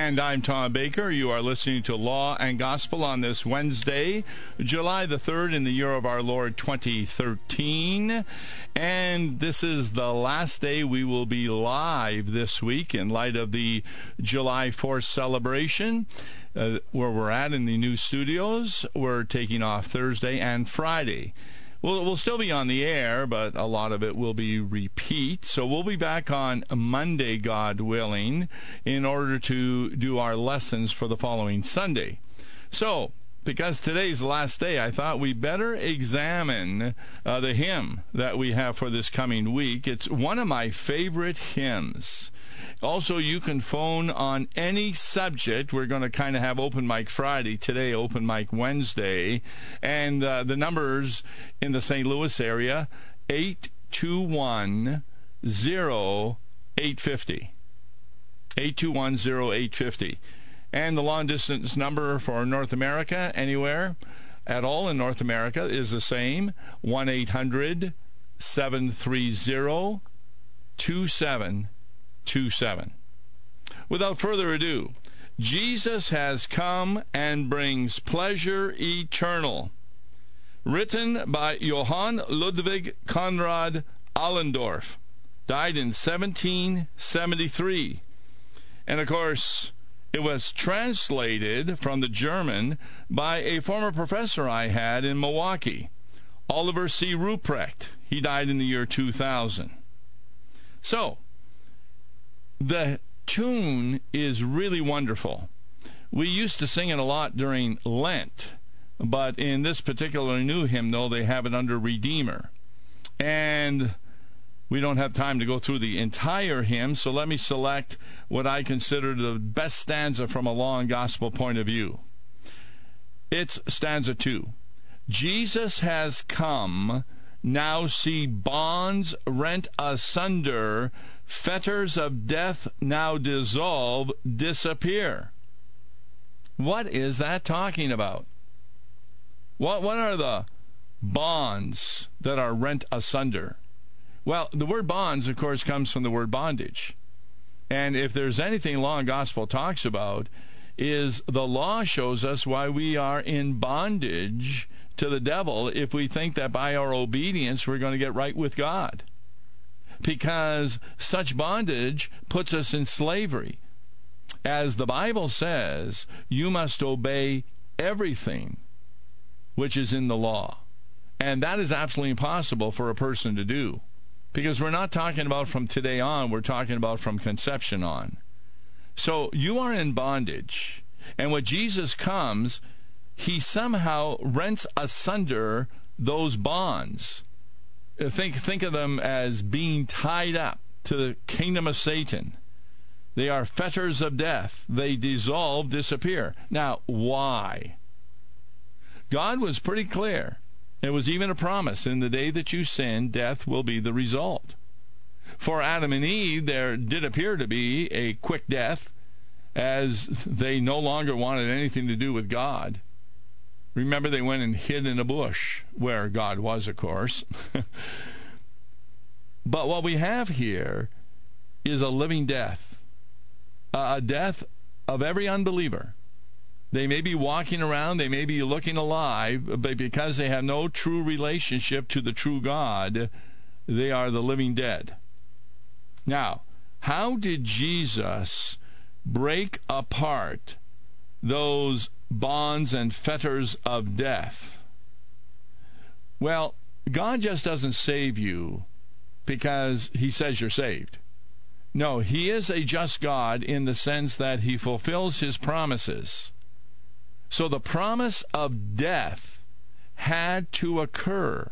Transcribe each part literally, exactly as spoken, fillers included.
And I'm Tom Baker. You are listening to Law and Gospel on this Wednesday, July the third in the year of our Lord twenty thirteen. And this is the last day we will be live this week in light of the July fourth celebration. Uh, where we're at in the new studios, we're taking off Thursday and Friday. Well, we'll still be on the air, but a lot of it will be repeat. So we'll be back on Monday, God willing, in order to do our lessons for the following Sunday. So, because today's the last day, I thought we better examine uh, the hymn that we have for this coming week. It's one of my favorite hymns. Also, you can phone on any subject. We're going to kind of have Open Mic Friday today, Open Mic Wednesday. And uh, the numbers in the Saint Louis area, eight two one, oh eight five oh. eight two one, oh eight five oh. And the long-distance number for North America, anywhere at all in North America, is the same, one eight hundred, seven three zero, two seven two seven. Without further ado, Jesus has come and brings pleasure eternal. Written by Johann Ludwig Conrad Allendorf. Died in seventeen seventy-three. And of course, it was translated from the German by a former professor I had in Milwaukee, Oliver C. Ruprecht. He died in the year two thousand. So, the tune is really wonderful. We used to sing it a lot during Lent, but in this particular new hymnal, they have it under Redeemer. And we don't have time to go through the entire hymn, so let me select what I consider the best stanza from a law and gospel point of view. It's stanza two. Jesus has come, now see bonds rent asunder, fetters of death now dissolve, disappear. What is that talking about? What, what are the bonds that are rent asunder? Well, the word bonds, of course, comes from the word bondage. And if there's anything law and gospel talks about, is the law shows us why we are in bondage to the devil if we think that by our obedience we're going to get right with God. Because such bondage puts us in slavery. As the Bible says, you must obey everything which is in the law. And that is absolutely impossible for a person to do. Because we're not talking about from today on, we're talking about from conception on. So you are in bondage. And when Jesus comes, he somehow rents asunder those bonds. Think think of them as being tied up to the kingdom of Satan. They are fetters of death. They dissolve, disappear. Now, why? God was pretty clear. It was even a promise. In the day that you sin, death will be the result. For Adam and Eve, there did appear to be a quick death, as they no longer wanted anything to do with God. Remember, they went and hid in a bush, where God was, of course. But what we have here is a living death, a death of every unbeliever. They may be walking around, they may be looking alive, but because they have no true relationship to the true God, they are the living dead. Now, how did Jesus break apart those bonds and fetters of death? Well, God just doesn't save you because he says you're saved. No, he is a just God in the sense that he fulfills his promises. So the promise of death had to occur,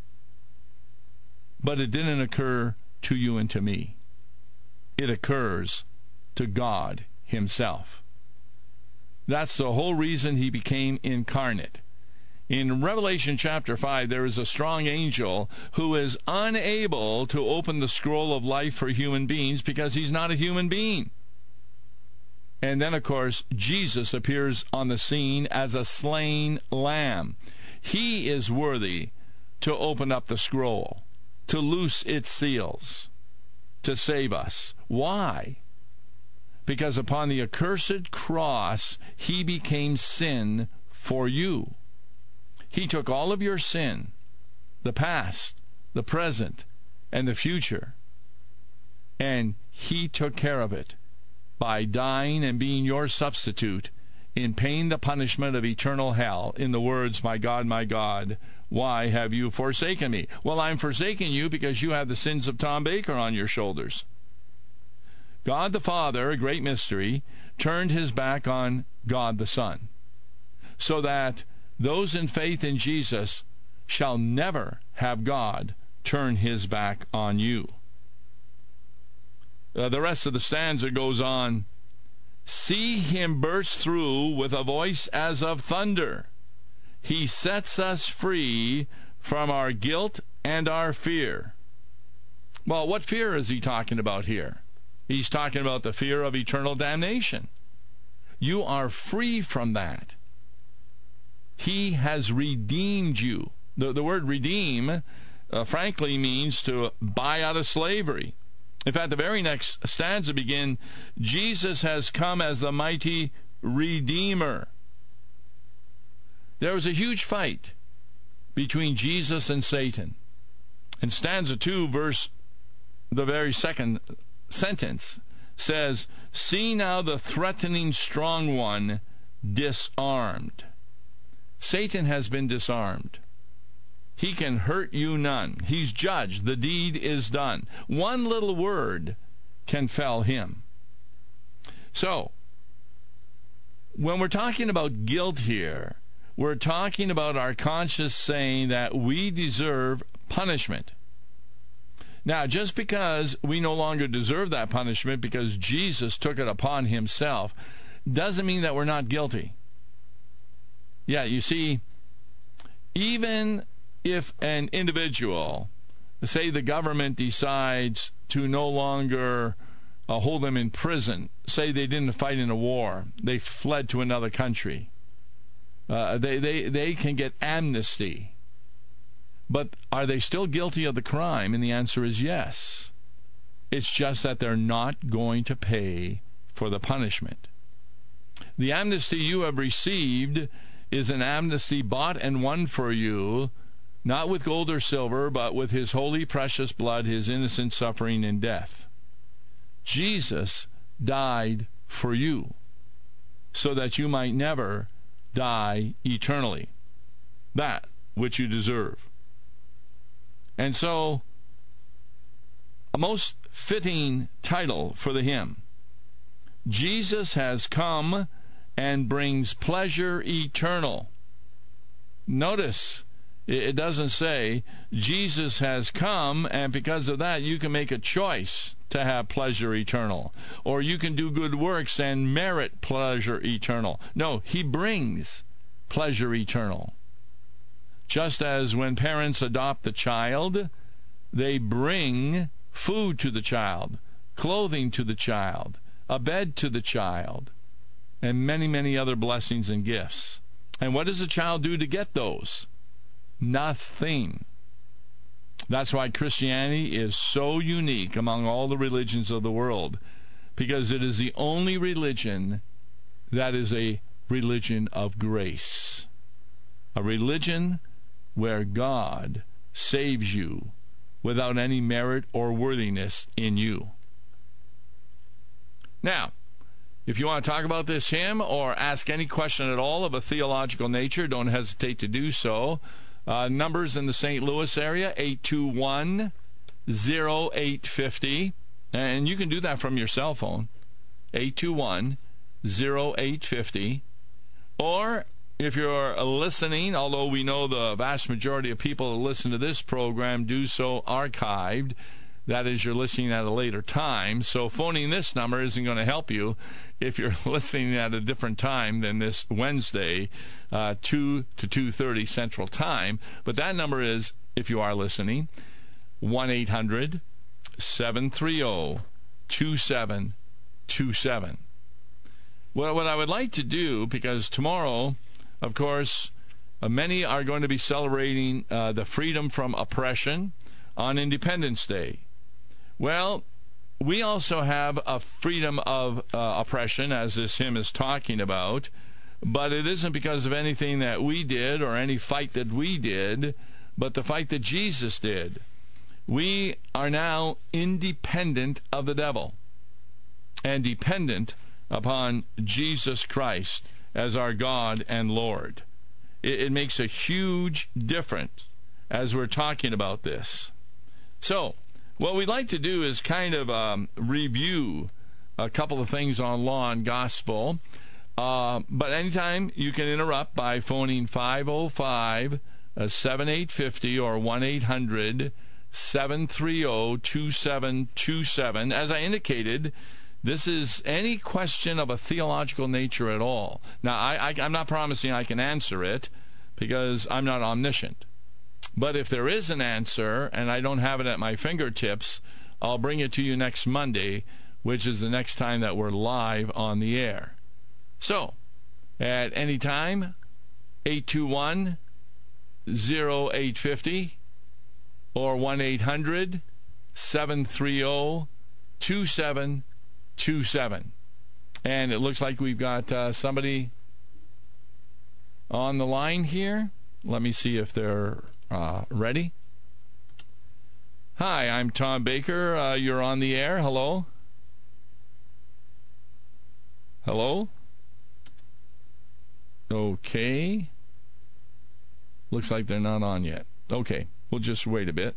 but it didn't occur to you and to me. It occurs to God himself. That's the whole reason he became incarnate. In Revelation chapter five, there is a strong angel who is unable to open the scroll of life for human beings because he's not a human being. And then, of course, Jesus appears on the scene as a slain lamb. He is worthy to open up the scroll, to loose its seals, to save us. Why? because upon the accursed cross he became sin for you. He took all of your sin, the past, the present, and the future, and he took care of it by dying and being your substitute in paying the punishment of eternal hell. In the words, "My God, my God, why have you forsaken me?" Well, I'm forsaking you because you have the sins of Tom Baker on your shoulders. God the Father, a great mystery, turned his back on God the Son, so that those in faith in Jesus shall never have God turn his back on you. Uh, the rest of the stanza goes on. See him burst through with a voice as of thunder. He sets us free from our guilt and our fear. Well, what fear is he talking about here? He's talking about the fear of eternal damnation. You are free from that. He has redeemed you. The, the word redeem, uh, frankly, means to buy out of slavery. In fact, the very next stanza begins, Jesus has come as the mighty Redeemer. There was a huge fight between Jesus and Satan. In stanza two, verse, the very second sentence says, "See now the threatening strong one disarmed." Satan has been disarmed. He can hurt you none. He's judged. The deed is done. One little word can fell him. So, when we're talking about guilt here, we're talking about our conscience saying that we deserve punishment. Now, just because we no longer deserve that punishment because Jesus took it upon himself, doesn't mean that we're not guilty. Yeah, you see, even if an individual, say the government decides to no longer uh, hold them in prison, say they didn't fight in a war, they fled to another country, uh, they, they, they can get amnesty. But are they still guilty of the crime? And the answer is yes. It's just that they're not going to pay for the punishment. The amnesty you have received is an amnesty bought and won for you, not with gold or silver, but with his holy, precious blood, his innocent suffering and death. Jesus died for you so that you might never die eternally, that which you deserve. And so, a most fitting title for the hymn, Jesus has come and brings pleasure eternal. Notice, it doesn't say, Jesus has come, and because of that, you can make a choice to have pleasure eternal. Or you can do good works and merit pleasure eternal. No, he brings pleasure eternal. Just as when parents adopt a child, they bring food to the child, clothing to the child, a bed to the child, and many, many other blessings and gifts. And what does a child do to get those? Nothing. That's why Christianity is so unique among all the religions of the world, because it is the only religion that is a religion of grace, a religion where God saves you without any merit or worthiness in you. Now, if you want to talk about this hymn or ask any question at all of a theological nature, don't hesitate to do so. Uh, numbers in the Saint Louis area, eight two one, oh eight five oh. And you can do that from your cell phone, eight two one, oh eight five oh. Or if you're listening, although we know the vast majority of people who listen to this program do so archived, that is, you're listening at a later time, so phoning this number isn't going to help you if you're listening at a different time than this Wednesday, uh, two to two thirty Central Time. But that number is, if you are listening, one eight hundred, seven three zero, two seven two seven. Well, what I would like to do, because tomorrow, of course, uh, many are going to be celebrating uh, the freedom from oppression on Independence Day. Well, we also have a freedom of uh, oppression, as this hymn is talking about, but it isn't because of anything that we did or any fight that we did, but the fight that Jesus did. We are now independent of the devil and dependent upon Jesus Christ as our God and Lord. It, it makes a huge difference as we're talking about this. So, what we'd like to do is kind of um, review a couple of things on law and gospel. Uh, but anytime you can interrupt by phoning five oh five, seven eight five oh or one eight hundred, seven three zero, two seven two seven. As I indicated, this is any question of a theological nature at all. Now, I, I, I'm not promising I can answer it because I'm not omniscient. But if there is an answer and I don't have it at my fingertips, I'll bring it to you next Monday, which is the next time that we're live on the air. So, at any time, eight two one, oh eight five oh or one eight hundred, seven three zero, two seven two seven. And it looks like we've got uh, somebody on the line here. Let me see if they're uh, ready. Hi, I'm Tom Baker. Uh, you're on the air. Hello? Hello? Okay. Looks like they're not on yet. Okay, we'll just wait a bit.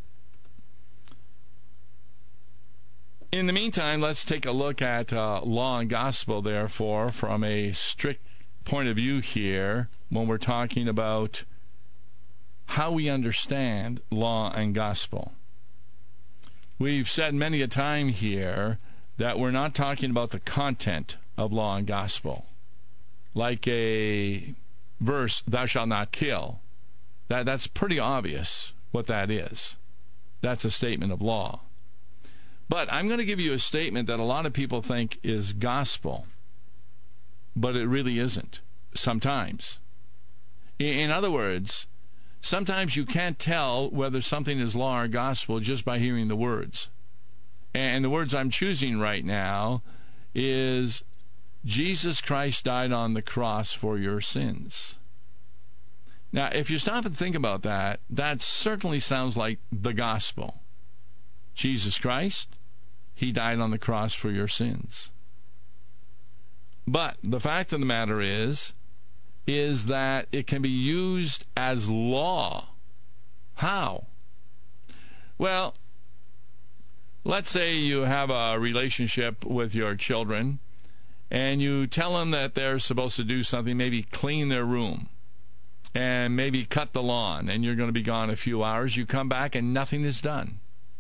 In the meantime, let's take a look at uh, law and gospel, therefore, from a strict point of view here when we're talking about how we understand law and gospel. We've said many a time here that we're not talking about the content of law and gospel. Like a verse, thou shalt not kill. That, that's pretty obvious what that is. That's a statement of law. But I'm going to give you a statement that a lot of people think is gospel, but it really isn't, sometimes. In other words, sometimes you can't tell whether something is law or gospel just by hearing the words. And the words I'm choosing right now is, Jesus Christ died on the cross for your sins. Now, if you stop and think about that, that certainly sounds like the gospel. Jesus Christ, he died on the cross for your sins. But the fact of the matter is, is that it can be used as law. How? Well, let's say you have a relationship with your children, and you tell them that they're supposed to do something, maybe clean their room, and maybe cut the lawn, and you're going to be gone a few hours. You come back and nothing is done.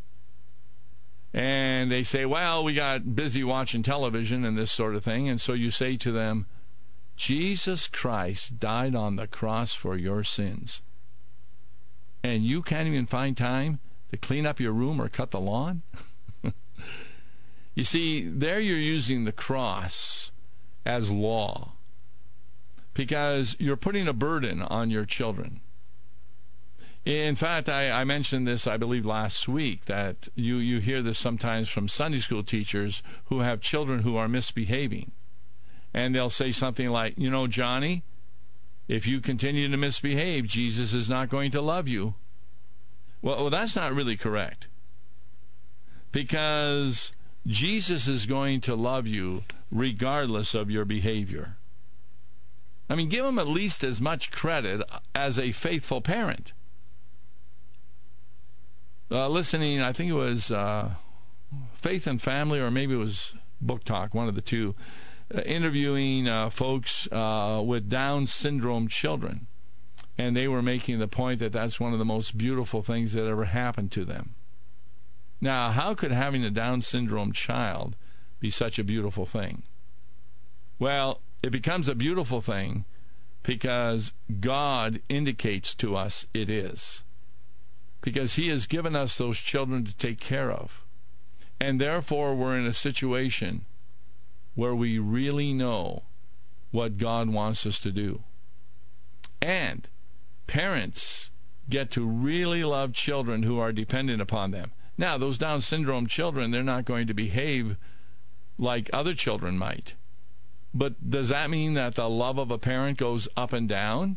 And they say, well, we got busy watching television and this sort of thing. And so you say to them, Jesus Christ died on the cross for your sins. And you can't even find time to clean up your room or cut the lawn? You see, there you're using the cross as law because you're putting a burden on your children. In fact, I, I mentioned this, I believe, last week, that you, you hear this sometimes from Sunday school teachers who have children who are misbehaving. And they'll say something like, you know, Johnny, if you continue to misbehave, Jesus is not going to love you. Well, well that's not really correct. Because Jesus is going to love you regardless of your behavior. I mean, give him at least as much credit as a faithful parent. Uh, listening, I think it was uh, Faith and Family, or maybe it was Book Talk, one of the two, uh, interviewing uh, folks uh, with Down syndrome children. And they were making the point that that's one of the most beautiful things that ever happened to them. Now, how could having a Down syndrome child be such a beautiful thing? Well, it becomes a beautiful thing because God indicates to us it is. Because he has given us those children to take care of. And therefore, we're in a situation where we really know what God wants us to do. And parents get to really love children who are dependent upon them. Now, those Down syndrome children, they're not going to behave like other children might. But does that mean that the love of a parent goes up and down?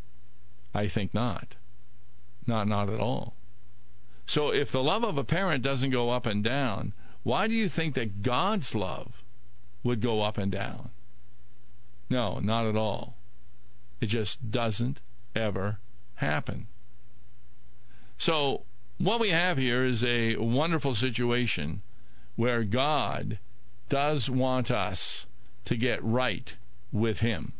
I think not. Not, not at all. So if the love of a parent doesn't go up and down, why do you think that God's love would go up and down? No, not at all. It just doesn't ever happen. So what we have here is a wonderful situation where God does want us to get right with Him.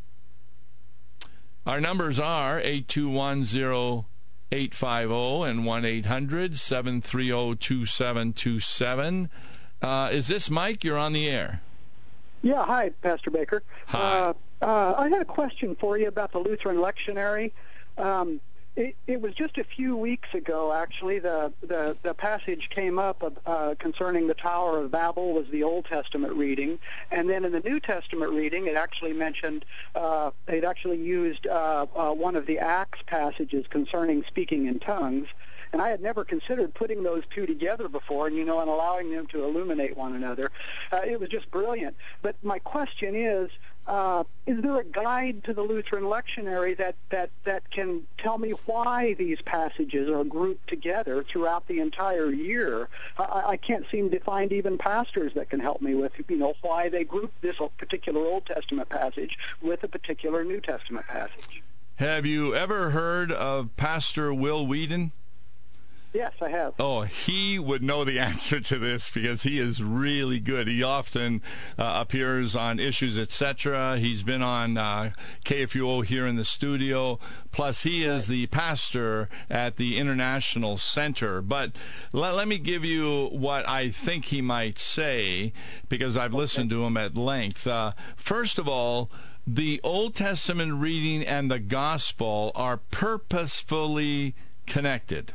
Our numbers are eight two one zero eight five zero and one eight hundred seven three zero two seven two seven. Uh, is this Mike? You're on the air. Yeah, hi, Pastor Baker. Hi. Uh, uh, I had a question for you about the Lutheran lectionary. Um, it, it was just a few weeks ago, actually, the, the, the passage came up uh, concerning the Tower of Babel was the Old Testament reading, and then in the New Testament reading, it actually mentioned, uh, it actually used uh, uh, one of the Acts passages concerning speaking in tongues. And I had never considered putting those two together before, and you know, and allowing them to illuminate one another. Uh, it was just brilliant. But my question is, uh, is there a guide to the Lutheran lectionary that, that, that can tell me why these passages are grouped together throughout the entire year? I, I can't seem to find even pastors that can help me with, you know, why they group this particular Old Testament passage with a particular New Testament passage. Have you ever heard of Pastor Will Whedon? Yes, I have. Oh, he would know the answer to this because he is really good. He often uh, appears on Issues, et cetera. He's been on uh, K F U O here in the studio. Plus, he is the pastor at the International Center. But let, let me give you what I think he might say because I've Okay. listened to him at length. Uh, first of all, the Old Testament reading and the Gospel are purposefully connected,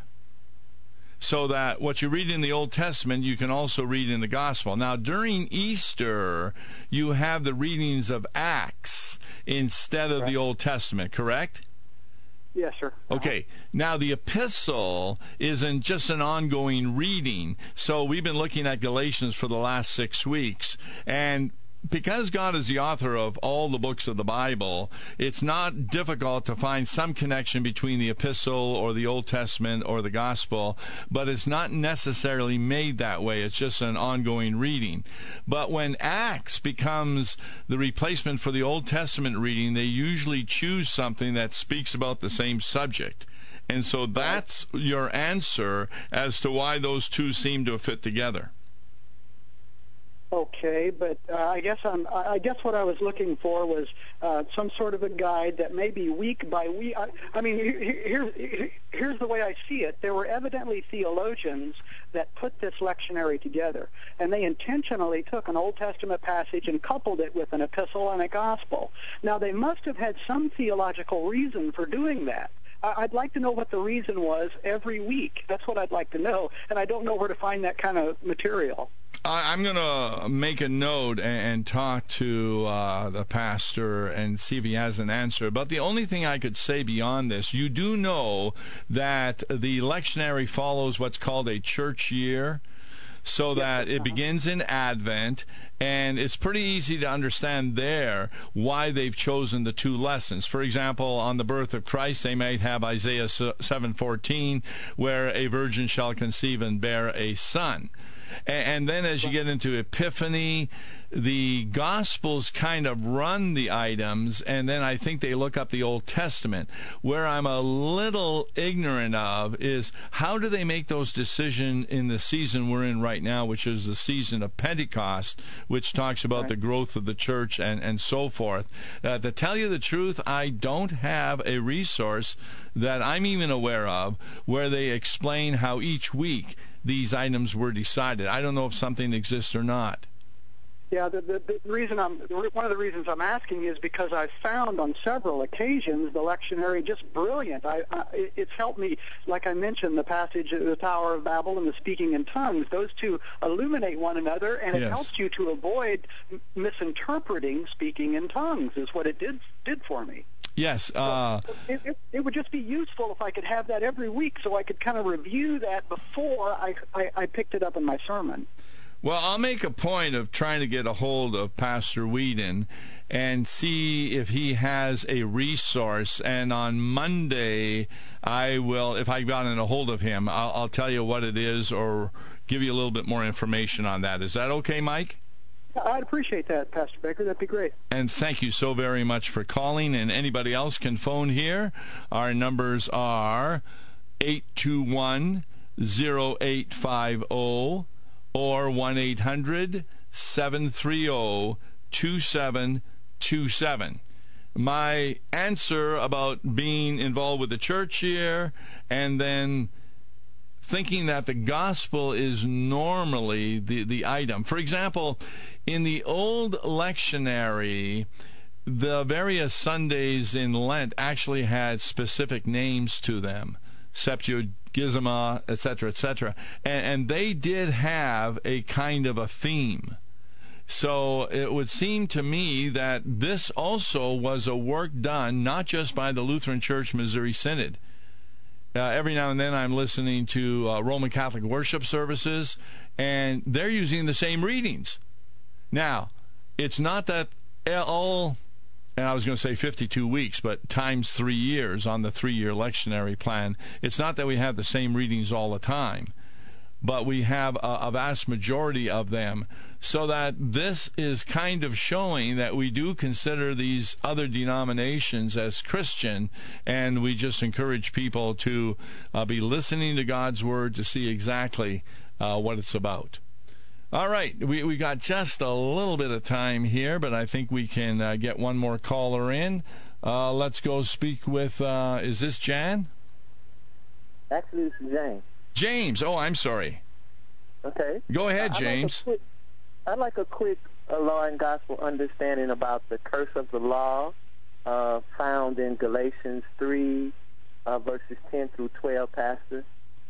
so that what you read in the Old Testament, you can also read in the Gospel. Now, during Easter, you have the readings of Acts instead of Right. the Old Testament, correct? Yes, sir. Okay. Now, the epistle isn't just an ongoing reading. So we've been looking at Galatians for the last six weeks, and because God is the author of all the books of the Bible, it's not difficult to find some connection between the epistle or the Old Testament or the Gospel, but it's not necessarily made that way. It's just an ongoing reading. But when Acts becomes the replacement for the Old Testament reading, they usually choose something that speaks about the same subject. And so that's your answer as to why those two seem to fit together. Okay, but uh, I guess I'm. I guess what I was looking for was uh, some sort of a guide that maybe week by week. I, I mean, here's here's the way I see it. There were evidently theologians that put this lectionary together, and they intentionally took an Old Testament passage and coupled it with an epistle and a gospel. Now, they must have had some theological reason for doing that. I'd like to know what the reason was every week. That's what I'd like to know, and I don't know where to find that kind of material. I'm going to make a note and talk to uh, the pastor and see if he has an answer. But the only thing I could say beyond this, you do know that the lectionary follows what's called a church year, so that it begins in Advent, and it's pretty easy to understand there why they've chosen the two lessons. For example, on the birth of Christ, they might have Isaiah seven fourteen, where a virgin shall conceive and bear a son. And then as you get into Epiphany, the Gospels kind of run the items, and then I think they look up the Old Testament. Where I'm a little ignorant of is how do they make those decisions in the season we're in right now, which is the season of Pentecost, which talks about right. the growth of the church and, and so forth. Uh, to tell you the truth, I don't have a resource that I'm even aware of where they explain how each week these items were decided. I don't know if something exists or not. Yeah, the, the, the reason I'm one of the reasons I'm asking is because I've found on several occasions the lectionary just brilliant. I, I, it's helped me, like I mentioned, the passage of the Tower of Babel and the speaking in tongues. Those two illuminate one another, and it Yes. helps you to avoid misinterpreting speaking in tongues. Is what it did did for me. Yes. Uh, it, it, it would just be useful if I could have that every week so I could kind of review that before I, I, I picked it up in my sermon. Well, I'll make a point of trying to get a hold of Pastor Whedon and see if he has a resource. And on Monday, I will, if I've gotten a hold of him, I'll, I'll tell you what it is or give you a little bit more information on that. Is that okay, Mike? I'd appreciate that, Pastor Baker. That'd be great. And thank you so very much for calling. And anybody else can phone here. Our numbers are eight two one, zero eight five zero or one eight hundred, seven three zero, two seven two seven. My answer about being involved with the church here and then thinking that the gospel is normally the, the item. For example, in the old lectionary, the various Sundays in Lent actually had specific names to them. Septuagesima, et cetera, et cetera. And, and they did have a kind of a theme. So it would seem to me that this also was a work done not just by the Lutheran Church Missouri Synod. Uh, every now and then I'm listening to uh, Roman Catholic worship services, and they're using the same readings. Now, it's not that all, and I was going to say fifty-two weeks, but times three years on the three-year lectionary plan, it's not that we have the same readings all the time, but we have a, a vast majority of them, so that this is kind of showing that we do consider these other denominations as Christian, and we just encourage people to uh, be listening to God's Word to see exactly uh, what it's about. All right, we we got just a little bit of time here, but I think we can uh, get one more caller in. Uh, let's go speak with, uh, is this Jan? Actually, this is James. James, oh, I'm sorry. Okay. Go ahead, I'd James. Like quick, I'd like a quick uh, law and gospel understanding about the curse of the law uh, found in Galatians three, uh, verses ten through twelve, Pastor.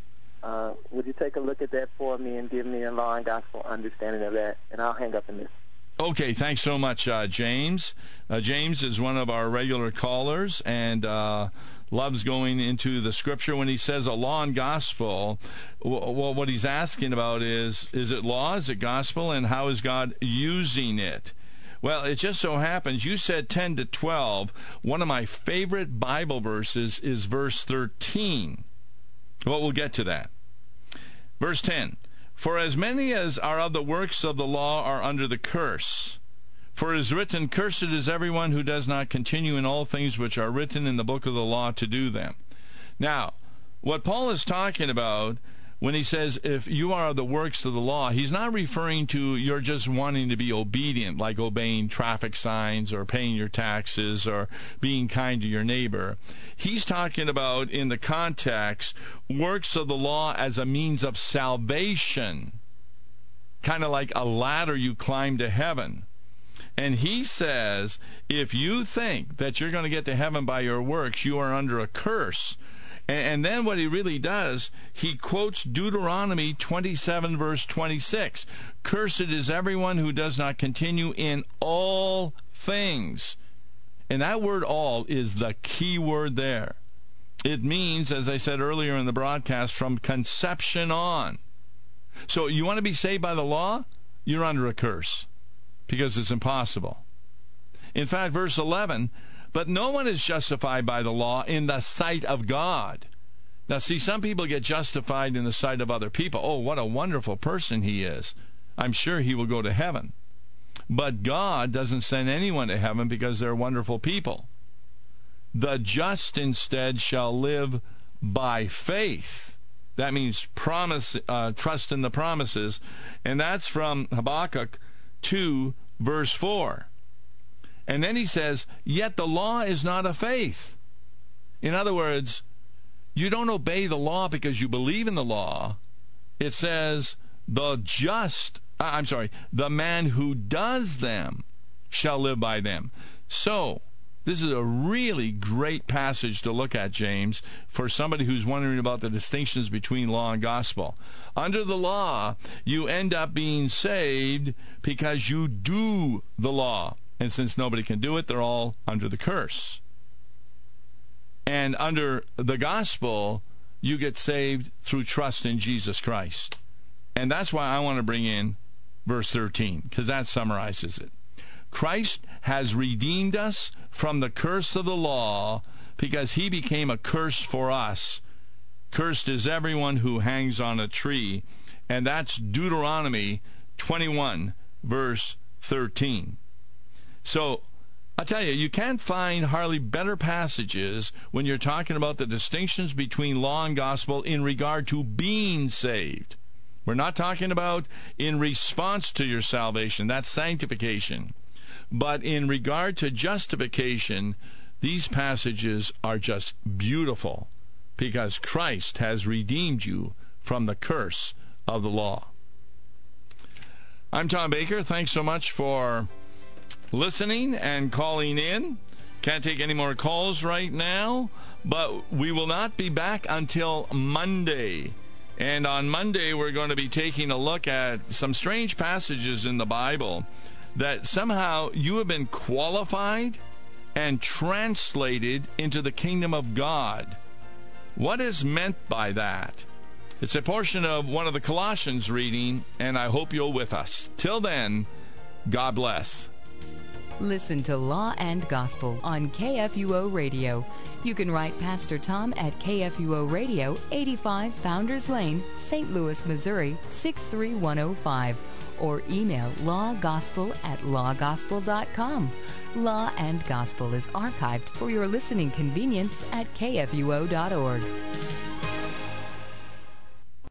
Uh, would you take a look at that for me and give me a law and gospel understanding of that? And I'll hang up in this. Okay, thanks so much, uh, James. Uh, James is one of our regular callers and uh, loves going into the Scripture. When he says a law and gospel, well, what he's asking about is, is it law, is it gospel, and how is God using it? Well, it just so happens, you said ten to twelve. One of my favorite Bible verses is verse thirteen. Well, we'll get to that. Verse ten. For as many as are of the works of the law are under the curse. For it is written, Cursed is everyone who does not continue in all things which are written in the book of the law to do them. Now, what Paul is talking about when he says, if you are of the works of the law, he's not referring to you're just wanting to be obedient, like obeying traffic signs or paying your taxes or being kind to your neighbor. He's talking about, in the context, works of the law as a means of salvation, kind of like a ladder you climb to heaven. And he says, if you think that you're going to get to heaven by your works, you are under a curse. And then what he really does, he quotes Deuteronomy twenty-seven, verse twenty-six. Cursed is everyone who does not continue in all things. And that word all is the key word there. It means, as I said earlier in the broadcast, from conception on. So you want to be saved by the law? You're under a curse, because it's impossible. In fact, verse eleven, but no one is justified by the law in the sight of God. Now, see, some people get justified in the sight of other people. Oh, what a wonderful person he is. I'm sure he will go to heaven. But God doesn't send anyone to heaven because they're wonderful people. The just instead shall live by faith. That means promise, uh, trust in the promises. And that's from Habakkuk two, verse four. And then he says, yet the law is not of faith. In other words, you don't obey the law because you believe in the law. It says, the just, I'm sorry, the man who does them shall live by them. So, this is a really great passage to look at, James, for somebody who's wondering about the distinctions between law and gospel. Under the law, you end up being saved because you do the law. And since nobody can do it, they're all under the curse. And under the gospel, you get saved through trust in Jesus Christ. And that's why I want to bring in verse thirteen, because that summarizes it. Christ has redeemed us from the curse of the law because he became a curse for us. Cursed is everyone who hangs on a tree. And that's Deuteronomy twenty-one, verse thirteen. So, I'll tell you, you can't find hardly better passages when you're talking about the distinctions between law and gospel in regard to being saved. We're not talking about in response to your salvation. That's sanctification. But in regard to justification, these passages are just beautiful because Christ has redeemed you from the curse of the law. I'm Tom Baker. Thanks so much for listening and calling in. Can't take any more calls right now, but we will not be back until Monday. And on Monday, we're going to be taking a look at some strange passages in the Bible that somehow you have been qualified and translated into the kingdom of God. What is meant by that? It's a portion of one of the Colossians reading, and I hope you'll with us. Till then, God bless. Listen to Law and Gospel on K F U O Radio. You can write Pastor Tom at K F U O Radio, eighty-five Founders Lane, Saint Louis, Missouri, six three one oh five, or email lawgospel at lawgospel dot com. Law and Gospel is archived for your listening convenience at K F U O dot org.